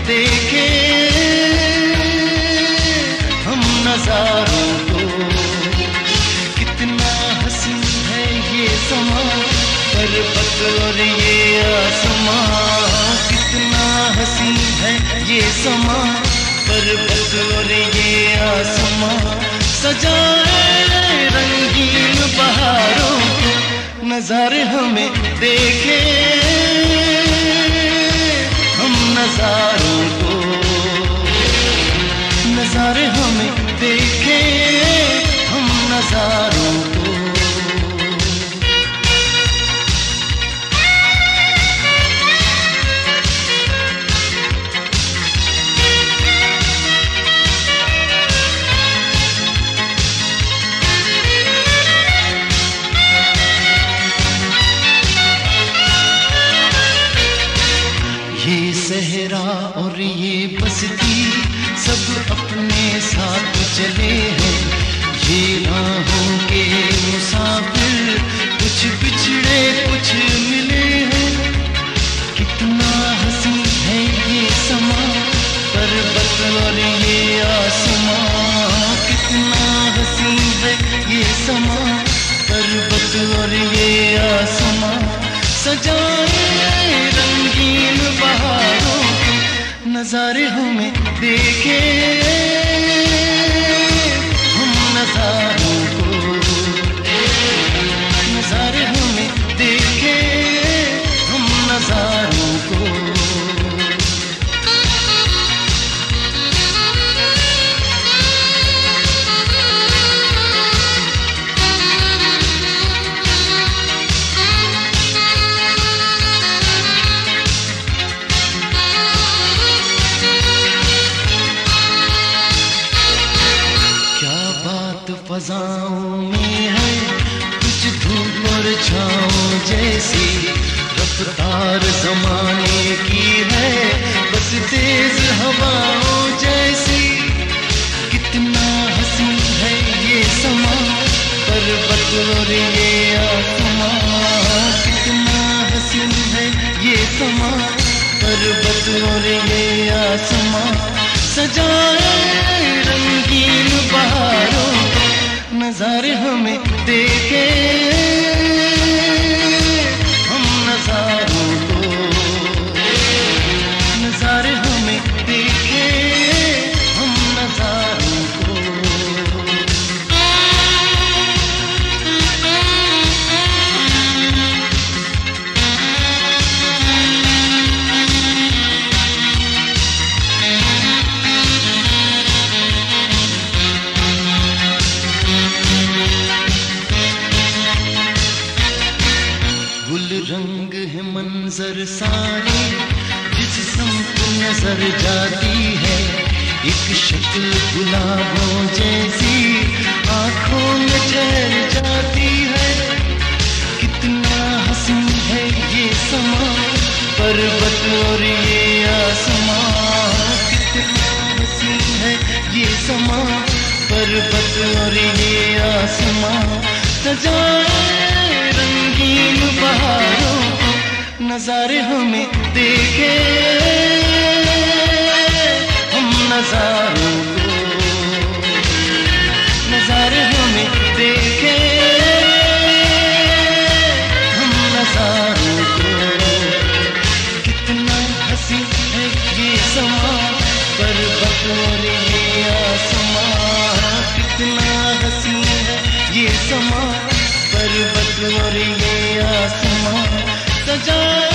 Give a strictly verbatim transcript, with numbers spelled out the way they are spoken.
देखे हम नजारों को। कितना हसीन है ये समा, पर्वत और ये आसमां। कितना हसीन है ये समा, पर्वत और ये आसमां। सजाए रंगीन बहारों को, नजारे हमें देखे हम नजारों को। नजारे हमें देखे हम नजारों को। ये सहरा और ये बस्ती सब अपने साथ चले हैं। ये राहों के मुसाफिर कुछ बिछड़े कुछ मिले हैं। कितना हसीन है ये समा, पर्वत और ये आसमां। कितना हसीन है ये समा, पर्वत और ये आसमां। सजाए रंगीन बहारों के, नजारे हमें देखे हम नजारों को। नजारे हमें देखे हम नजारों को। फज़ाओं में है कुछ धूप और छाँव जैसी, रफ्तार ज़माने की है बस तेज हवाओं जैसी। कितना हसीन है ये समा, पर्वत और ये आसमां। कितना हसीन है ये समा, पर्वत और ये आसमां। सजाए रंगीन बहारों, नजारे हमें देखे हम नजारों को। नजारे हमें देखे हम नजारों को। रंग है मंजर सारी जिस समत नजर जाती है। एक शक्ल गुलाबों जैसी आंखों में ठहर जाती है। कितना हसीन है ये समा, पर्वत और ये आसमां। कितना हसीन है ये समा, पर्वत और ये आसमां। सजाए रंगीन बहारों को, नजारे हमें देखे हम नजारों को। नजारे हमें देखे हम नजारों को। कितना हसीन है ये समा, पर्वत और ये आसमां। कितना हसीन है ये समा, पर्वत और ये आसमां। सजा